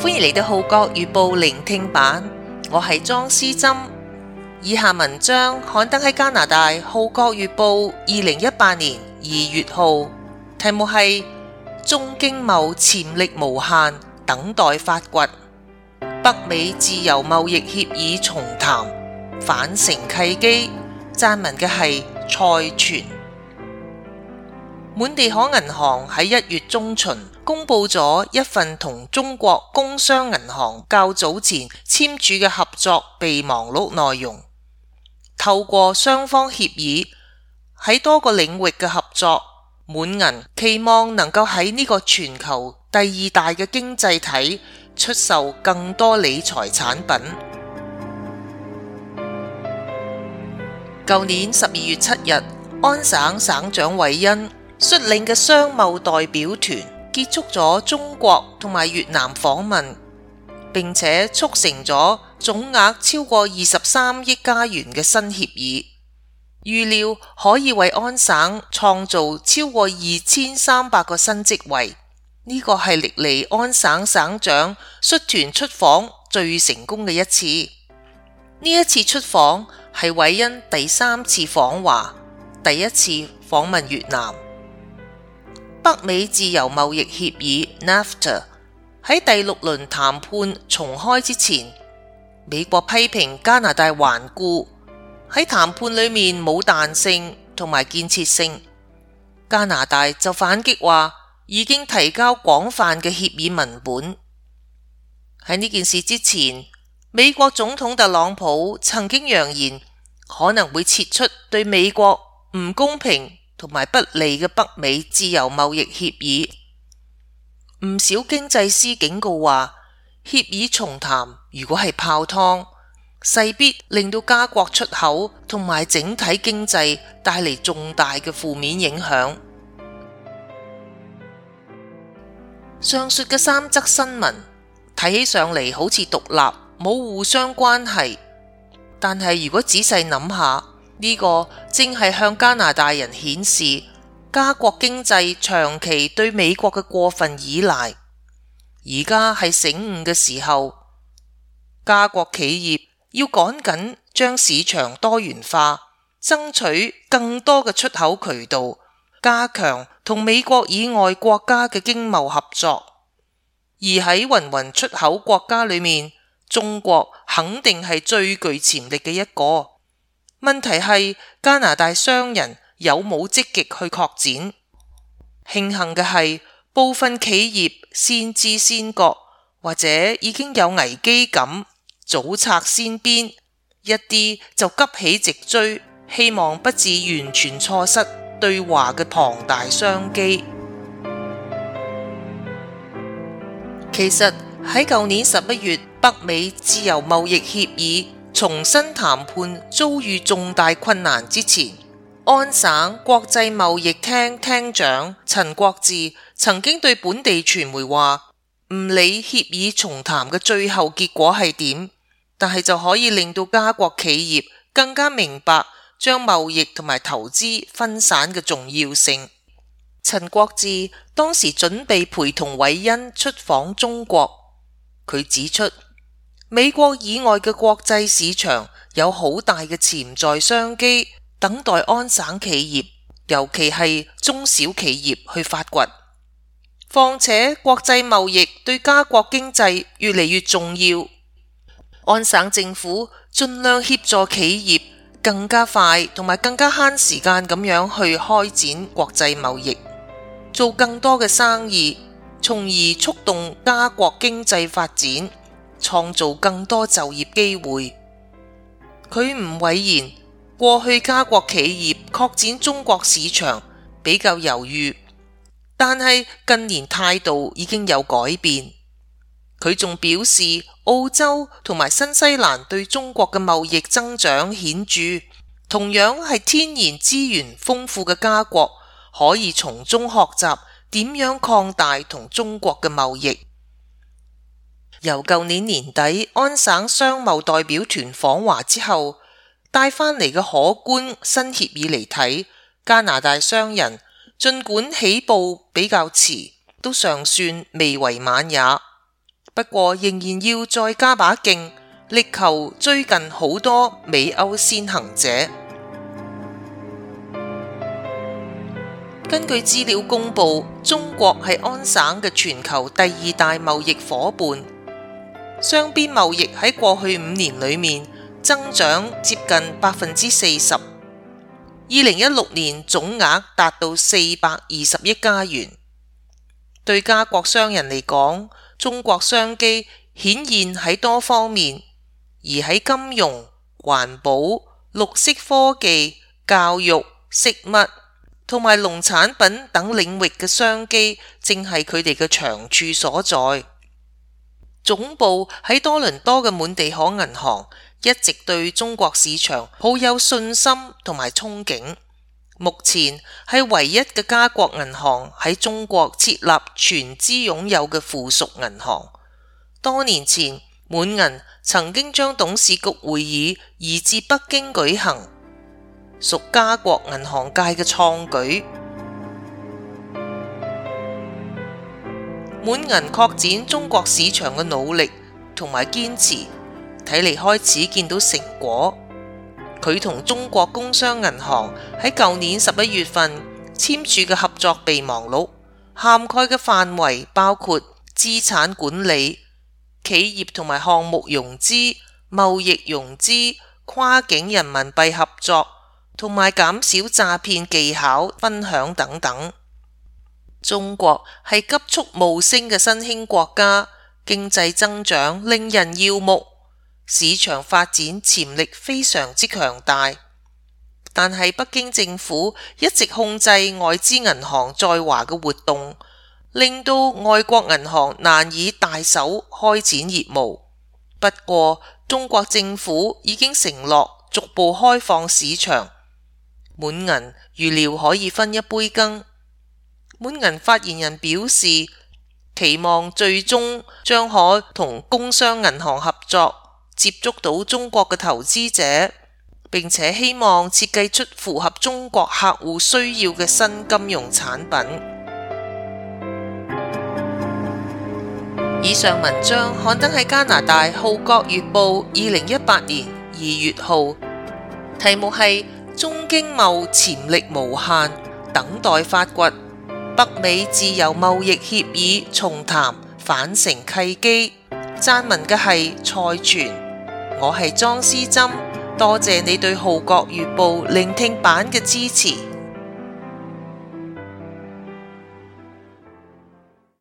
歡迎嚟到《號角月報》聆聽版，我係莊思針。以下文章刊登喺加拿大《號角月報》2018年2月號，題目係中經貿潛力無限，等待發掘。北美自由貿易協議重談，返程契機。撰文嘅係蔡全。滿地可銀行喺1月中旬公布咗一份同中國工商銀行較早前簽署嘅合作備忘錄內容，透過雙方協議喺多個領域嘅合作，滿銀期望能夠喺呢個全球第2大嘅經濟體出售更多理財產品。舊年12月7日，安省省長韋恩率領嘅商貿代表團結束咗中國同埋越南訪問，並且促成咗總額超過23億加元嘅新協議，預料可以為安省創造超過2300個新職位。呢個係歷嚟安省省長率團出訪最成功嘅一次。呢一次出訪係韋恩第3次訪華，第1次訪問越南。北美自由貿易協議 NAFTA 喺第6輪談判重開之前，美國批評加拿大頑固，喺談判裏面冇彈性同埋建設性。加拿大就反擊話已經提交廣泛嘅協議文本。喺呢件事之前，美國總統特朗普曾經揚言可能會撤出對美國唔公平同埋不利嘅北美自由貿易協議。唔少經濟師警告話，協議重談如果係泡湯，勢必令到加國出口同埋整體經濟帶嚟重大嘅負面影響。上述嘅3則新聞睇起上嚟好似獨立，冇互相關係，但係如果仔細諗下，呢個正係向加拿大人顯示加國經濟長期對美國嘅過分依賴。而家係醒悟嘅時候，加國企業要趕緊將市場多元化，爭取更多嘅出口渠道，加強同美國以外國家嘅經貿合作。而喺芸芸出口國家裏面，中國肯定係最具潛力嘅一個。問題係加拿大商人有冇積極去擴展？慶幸嘅係部分企業先知先覺，或者已經有危機感，早拆先邊，一啲就急起直追，希望不致完全錯失對華嘅龐大商機。其實喺舊年11月，北美自由貿易協議重新談判遭遇重大困難之前，安省國際貿易廳廳長陳國治曾經對本地傳媒話，唔理協議重談嘅最後結果係點，但係就可以令到加國企業更加明白將貿易同埋投資分散嘅重要性。陳國治當時準備陪同韋恩出訪中國，佢指出美國以外嘅國際市場有好大嘅潛在商機，等待安省企業，尤其係中小企業去發掘。況且國際貿易對加國經濟越嚟越重要，安省政府盡量協助企業更加快同埋更加慳時間咁樣去開展國際貿易，做更多嘅生意，從而促動加國經濟發展，創造更多就業機會。佢唔諱言，過去加國企業擴展中國市場比較猶豫，但係近年態度已經有改變。佢仲表示，澳洲同埋新西蘭對中國嘅貿易增長顯著，同樣係天然資源豐富嘅加國，可以從中學習點樣擴大同中國嘅貿易。由舊年年底安省商貿代表團訪華之後，帶返嚟嘅可觀新協議嚟睇，加拿大商人儘管起步比較遲，都尚算未為晚也。 不過仍然要再加把勁，力求追近好多美歐先行者。根據資料公佈，中國係安省嘅全球第2大貿易夥伴，雙邊貿易喺過去5年裏面增長接近40%， 2016年總額達到420億加元。對加國商人嚟講，中國商機顯現喺多方面，而喺金融、環保、綠色科技、教育、食物同埋農產品等領域嘅商機，正係佢哋嘅長處所在。總部喺多倫多嘅滿地可銀行一直對中國市場抱有信心同埋憧憬，目前係唯一嘅加國銀行喺中國設立全資擁有嘅附屬銀行。多年前，滿銀曾經將董事局會議移至北京舉行，屬加國銀行界嘅創舉。滿銀擴展中國市場嘅努力同埋堅持，睇嚟開始見到成果。佢同中國工商銀行喺舊年11月份簽署嘅合作備忘錄，涵蓋嘅範圍包括資產管理、企業同埋項目融資、貿易融資、跨境人民幣合作同埋減少詐騙技巧分享等等。中國係急速冒升嘅新興國家，經濟增長令人耀目，市場發展潛力非常之強大。但係北京政府一直控制外資銀行在華嘅活動，令到外國銀行難以大手開展業務。不過中國政府已經承諾逐步開放市場，滿銀預料可以分一杯羹。滿銀發言人表示，期望最終將可同工商銀行合作，接觸到中國嘅投資者，並且希望設計出符合中國客戶需要嘅新金融產品。以上文章刊登喺加拿大《號角月報》2018年2月號，題目係中經貿潛力無限，等待發掘。北美自由貿易協議重談反成契機。撰文嘅係蔡全，我係莊思珍，多謝你對《號角月報》聆聽版嘅支持。